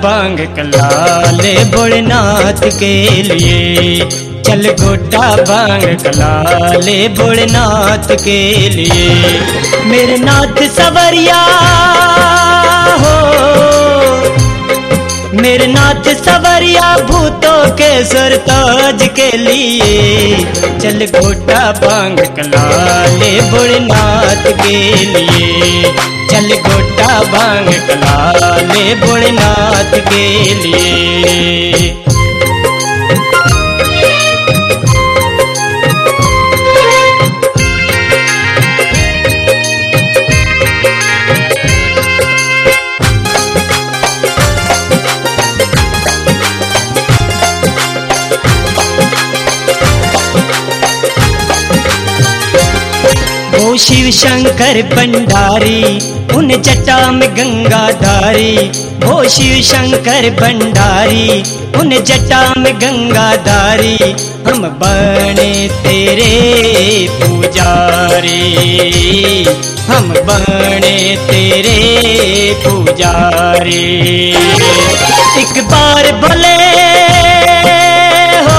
बांग कला ले भोलेनाथ के लिए। चल गोटा बांग कला ले भोलेनाथ के लिए। मेरे नाथ सवरिया हो, मेरे नाथ सवरिया भूतों के सरताज के लिए। चल गोटा बांग कला ले भोलेनाथ के लिए। चल गोटा बांग कला ले भोलेनाथ के लिए। ओ शिव शंकर भंडारी उन जटा में गंगाधारी। ओ शिव शंकर भंडारी उन जटा में गंगाधारी। हम बने तेरे पुजारी, हम बने तेरे पुजारी। एक बार भले हो,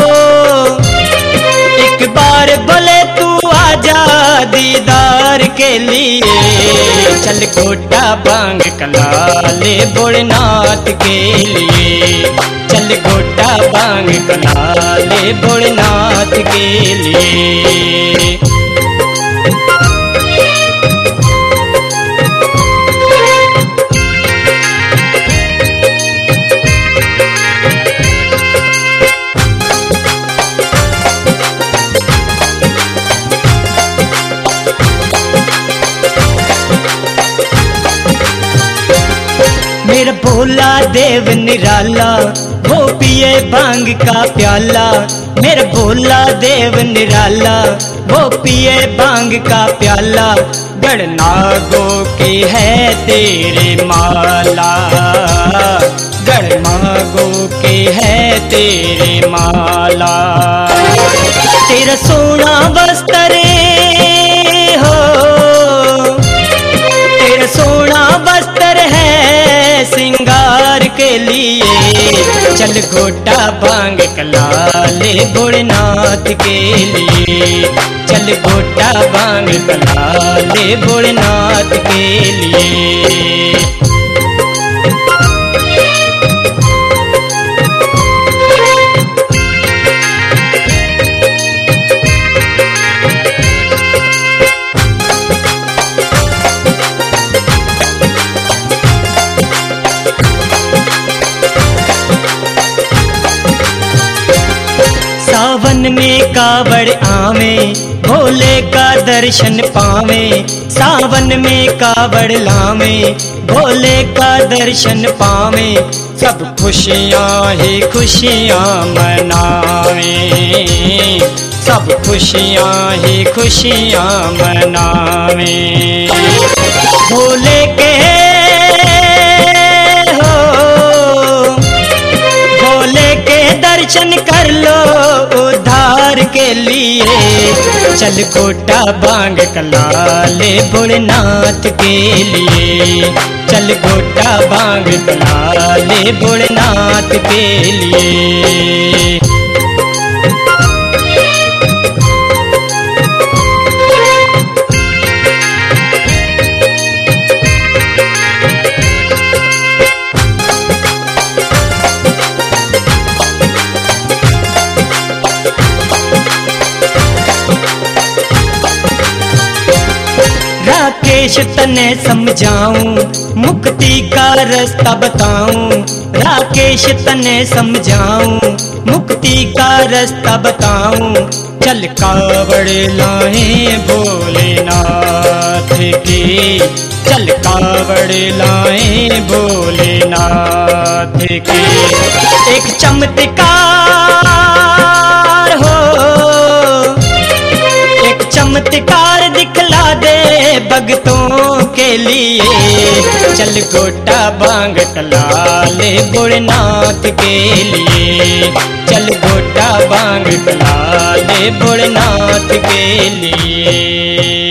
एक बार भले तू आजा दीदार के लिए। चल गोटा बांग कला ले भोलेनाथ के लिए। चल गोटा बांग कला ले भोलेनाथ के लिए। मेरा भोला देव निराला वो पिए भांग का प्याला। मेरा भोला देव निराला वो पिए भांग का प्याला। गणनागों की है तेरे माला, गणनागों की है तेरे माला। तेरा सोना वस्त्र हो, तेरा सोना वस्त्र है सिंगार के लिए। चल गोटा बांग कला ले भोलेनाथ के लिए। चल गोटा बांग कला ले भोलेनाथ के लिए। सावन में कावड़ आवे भोले का दर्शन पावे। सावन में कावड़ लावे भोले का दर्शन पावे। सब खुशियाँ ही खुशियाँ मनावे, सब खुशियाँ ही खुशियाँ मनावे। भोले के हो, भोले के दर्शन कर लो उद्धार के लिए। चल गोटा बांग कला ले भोलेनाथ के लिए। चल गोटा बांग कला ले भोलेनाथ के लिए। राकेश तने समझाऊं मुक्ति का रास्ता बताऊं। राकेश तने समझाऊं मुक्ति का रास्ता बताऊं। चल कावड़ लाए भोलेनाथ की। चल कावड़ लाए भोलेनाथ की। एक चमत्कार हो, एक चमत्कार दिखला दे भगतों के लिए। चल गोटा बांग कला ले भोलेनाथ के लिए। चल गोटा बांग कला ले भोलेनाथ के लिए।